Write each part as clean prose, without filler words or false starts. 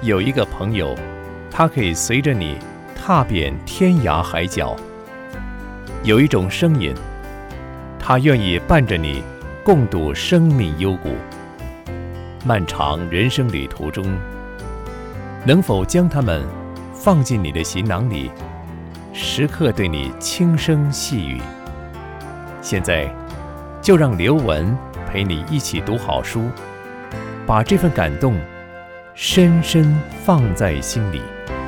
有一个朋友，他可以随着你踏遍天涯海角；有一种声音，他愿意伴着你共度生命幽谷。漫长人生旅途中，能否将他们放进你的行囊里，时刻对你轻声细语？现在就让刘文陪你一起读好书，把这份感动深深放在心里。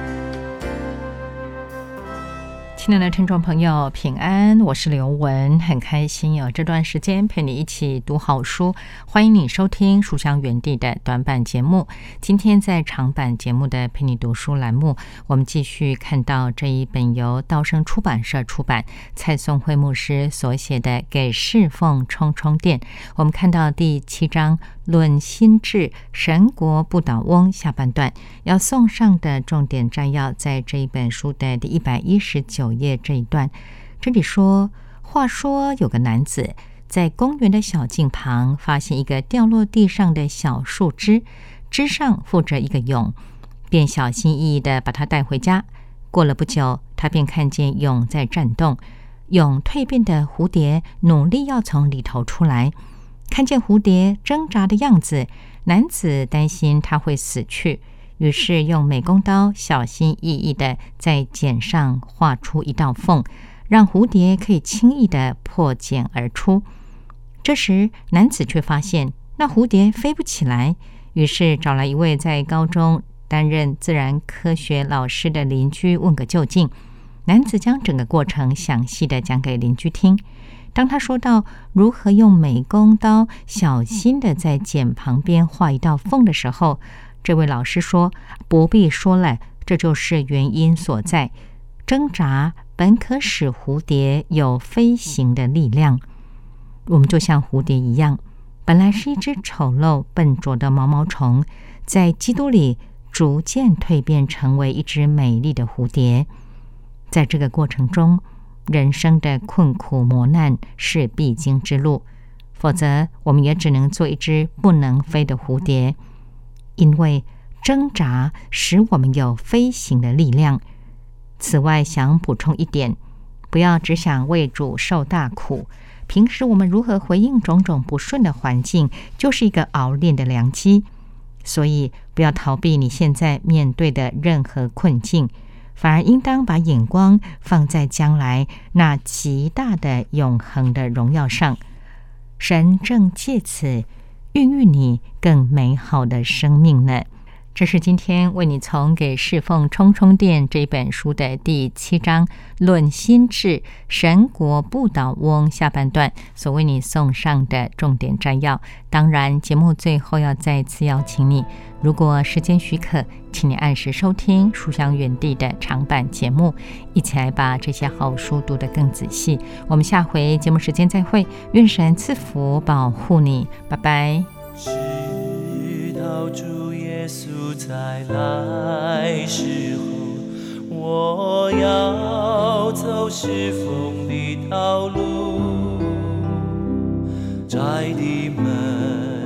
亲爱的听众朋友，平安，我是刘文，很开心有这段时间陪你一起读好书。欢迎你收听书香园地的短版节目。今天在长版节目的陪你读书栏目，我们继续看到这一本由道生出版社出版，蔡松辉牧师所写的《给侍奉充充电》。我们看到第7章论心智神国不倒翁下半段，要送上的重点摘要在这一本书的第119页这一段。这里说，话说有个男子在公园的小径旁发现一个掉落地上的小树枝，枝上附着一个蛹，便小心翼翼地把它带回家。过了不久，他便看见蛹在颤动，蛹蜕变的蝴蝶努力要从里头出来。看见蝴蝶挣扎的样子，男子担心它会死去，于是用美工刀小心翼翼地在茧上画出一道缝，让蝴蝶可以轻易地破茧而出。这时男子却发现那蝴蝶飞不起来，于是找来一位在高中担任自然科学老师的邻居问个究竟。男子将整个过程详细地讲给邻居听。当他说到如何用美工刀小心地在茧旁边画一道缝的时候，这位老师说，不必说了，这就是原因所在。挣扎本可使蝴蝶有飞行的力量。我们就像蝴蝶一样，本来是一只丑陋笨拙的毛毛虫，在基督里逐渐蜕变成为一只美丽的蝴蝶。在这个过程中，人生的困苦磨难是必经之路，否则我们也只能做一只不能飞的蝴蝶。因为挣扎使我们有飞行的力量。此外，想补充一点，不要只想为主受大苦，平时我们如何回应种种不顺的环境，就是一个熬炼的良机。所以不要逃避你现在面对的任何困境，反而应当把眼光放在将来那极大的永恒的荣耀上。神正借此孕育你更美好的生命呢。这是今天为你从《给侍奉充充电》这本书的第7章论心智神国不倒翁下半段所为你送上的重点摘要。当然节目最后要再次邀请你，如果时间许可，请你按时收听书香园地的长版节目，一起来把这些好书读得更仔细。我们下回节目时间再会，愿神赐福保护你，拜拜。 直到主耶稣再来时候，我要走侍奉的道路，窄的门，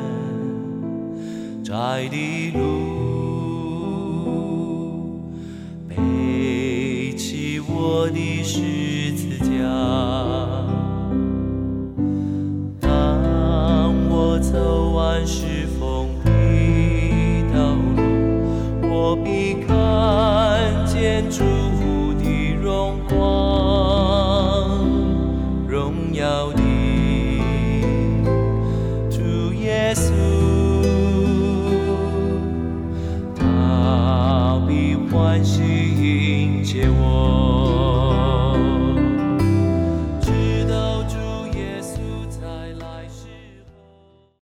窄的路，背起我的十字架。当我走完侍奉的道路，我必看见主